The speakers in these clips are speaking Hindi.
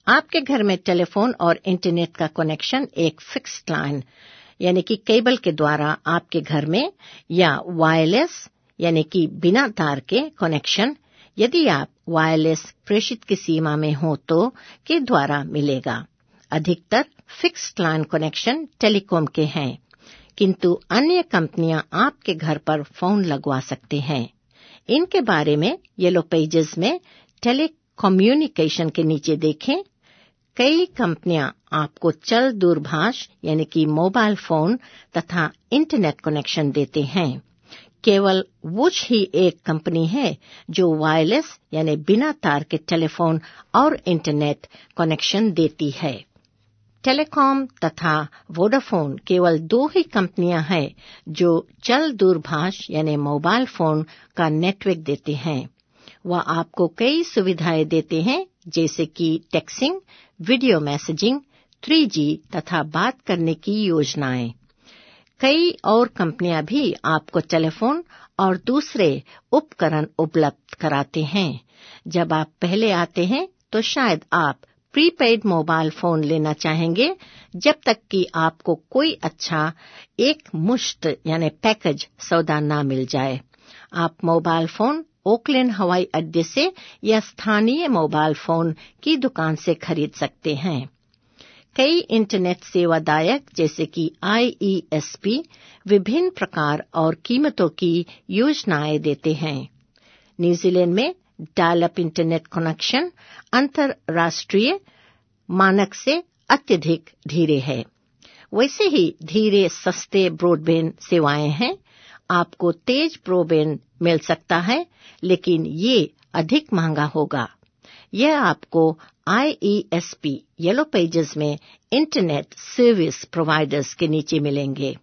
आपके घर में टेलीफोन और इंटरनेट का कनेक्शन एक फिक्स्ड लाइन यानी कि केबल के द्वारा आपके घर में या वायरलेस यानी कि बिना तार के कनेक्शन यदि आप वायरलेस प्रेषित की सीमा में हो तो के द्वारा मिलेगा। अधिकतर फिक्स्ड लाइन कनेक्शन टेलीकॉम के हैं, किंतु अन्य कंपनियां आपके घर पर फोन लगवा सकते हैं। इनके बारे में येलो पेजेस में टेलीकम्युनिकेशन के नीचे देखें। कई कंपनियां आपको चल दूरभाष यानी कि मोबाइल फोन तथा इंटरनेट कनेक्शन देते हैं। केवल वुच ही एक कंपनी है जो वायरलेस यानी बिना तार के टेलीफोन और इंटरनेट कनेक्शन देती है। टेलीकॉम तथा वोडाफोन केवल 2 ही कंपनियां हैं जो चल दूरभाष यानी मोबाइल फोन का नेटवर्क देते हैं। वह आपको कई सुविधाएं देते हैं जैसे कि टेक्सिंग, वीडियो मैसेजिंग, 3G तथा बात करने की योजनाएं। कई और कंपनियां भी आपको टेलीफोन और दूसरे उपकरण उपलब्ध कराते हैं। जब आप पहले आते हैं तो शायद आप प्रीपेड मोबाइल फोन लेना चाहेंगे जब तक कि आपको कोई अच्छा एक मुश्त यानी पैकेज सौदा ना मिल जाए। आप मोबाइल फोन ओकलैंड हवाई अड्डे से या स्थानीय मोबाइल फोन की दुकान से खरीद सकते हैं। कई इंटरनेट सेवादायक जैसे कि IESP विभिन्न प्रकार और कीमतों की योजनाएं देते हैं। न्यूजीलैंड में डायल अप इंटरनेट कनेक्शन अंतर्राष्ट्रीय मानक से अत्यधिक धीरे है। वैसे ही धीरे सस्ते ब्रॉडबैंड सेवाएं हैं। आपको तेज ब्रॉडबैंड मिल सकता है, लेकिन ये अधिक महंगा होगा। यह आपको IESP येलो पेजेस में इंटरनेट सर्विस प्रोवाइडर्स के नीचे मिलेंगे।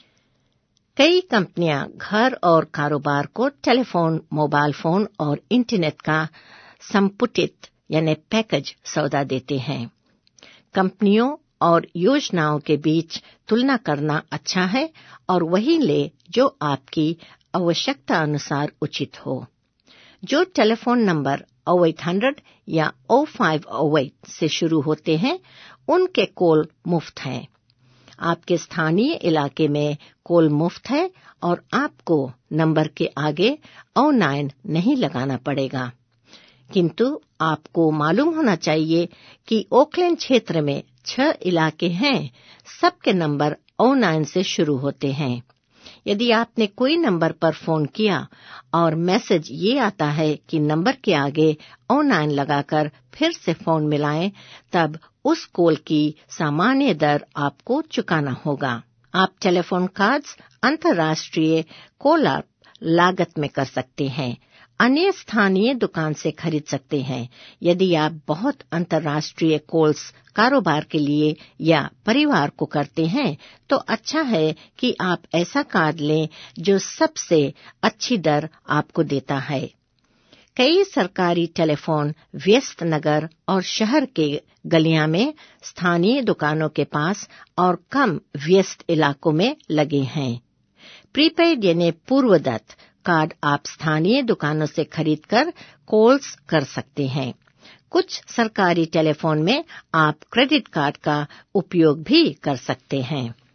कई कंपनियां घर और कारोबार को टेलीफोन, मोबाइल फोन और इंटरनेट का संपुटित यानी पैकेज सौदा देते हैं। कंपनियों और योजनाओं के बीच तुलना करना अच्छा है और वही ले जो आपकी आवश्यकता अनुसार उचित हो। जो टेलीफोन नंबर 0800 या 0508 से शुरू होते हैं उनके कॉल मुफ्त हैं। आपके स्थानीय इलाके में कॉल मुफ्त है और आपको नंबर के आगे 09 नहीं लगाना पड़ेगा। किंतु आपको मालूम होना चाहिए कि ओकलैंड क्षेत्र में 6 इलाके हैं, सबके नंबर 09 से शुरू होते हैं। यदि आपने कोई नंबर पर फोन किया और मैसेज ये आता है कि नंबर के आगे 09 लगाकर फिर से फोन मिलाएं, तब उस कॉल की सामान्य दर आपको चुकाना होगा। आप टेलीफोन कार्ड्स अंतर्राष्ट्रीय कॉल लागत में कर सकते हैं, अन्य स्थानीय दुकान से खरीद सकते हैं। यदि आप बहुत अंतर्राष्ट्रीय कॉल्स कारोबार के लिए या परिवार को करते हैं तो अच्छा है कि आप ऐसा कार्ड लें जो सबसे अच्छी दर आपको देता है। कई सरकारी टेलीफोन व्यस्त नगर और शहर के गलियां में, स्थानीय दुकानों के पास और कम व्यस्त इलाकों में लगे हैं। प्रीपेड यानी पूर्वदत्त कार्ड आप स्थानीय दुकानों से खरीदकर कॉल्स कर सकते हैं। कुछ सरकारी टेलीफोन में आप क्रेडिट कार्ड का उपयोग भी कर सकते हैं।